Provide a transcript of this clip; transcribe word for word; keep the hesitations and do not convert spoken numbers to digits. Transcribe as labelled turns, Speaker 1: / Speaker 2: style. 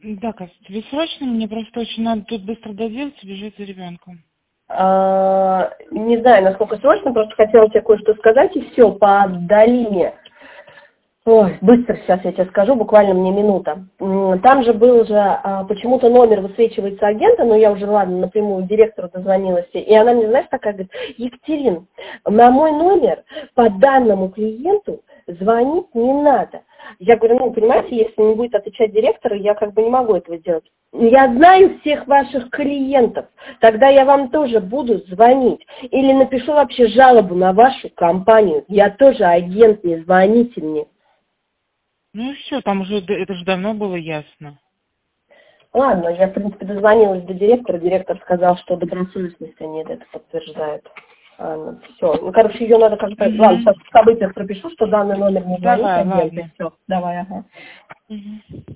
Speaker 1: Да, Катя, тебе срочно? Мне просто очень надо тут быстро доделаться, бежать за ребенком.
Speaker 2: А, не знаю, насколько срочно, просто хотела тебе кое-что сказать, и все, по долине. Ой, быстро сейчас я тебе скажу, буквально мне минута. М, Там же был же, а, почему-то номер высвечивается агента, но я уже, ладно, напрямую директору дозвонилась, и она мне, знаешь, такая говорит: Екатерин, на мой номер по данному клиенту звонить не надо. Я говорю: ну, понимаете, если не будет отвечать директор, я как бы не могу этого сделать. Я знаю всех ваших клиентов, тогда я вам тоже буду звонить. Или напишу вообще жалобу на вашу компанию. Я тоже агент, не звоните мне.
Speaker 1: Ну и все, там уже, д- это же давно было ясно.
Speaker 2: Ладно, я, в принципе, дозвонилась до директора. Директор сказал, что добросовестность они это подтверждают. Все. Ну, короче, ее надо как-то... Ладно,
Speaker 1: Угу.
Speaker 2: сейчас в событиях пропишу, что данный номер не звонит
Speaker 1: Давай,
Speaker 2: агент, и
Speaker 1: ладно.
Speaker 2: все. Давай, ага.
Speaker 1: Угу.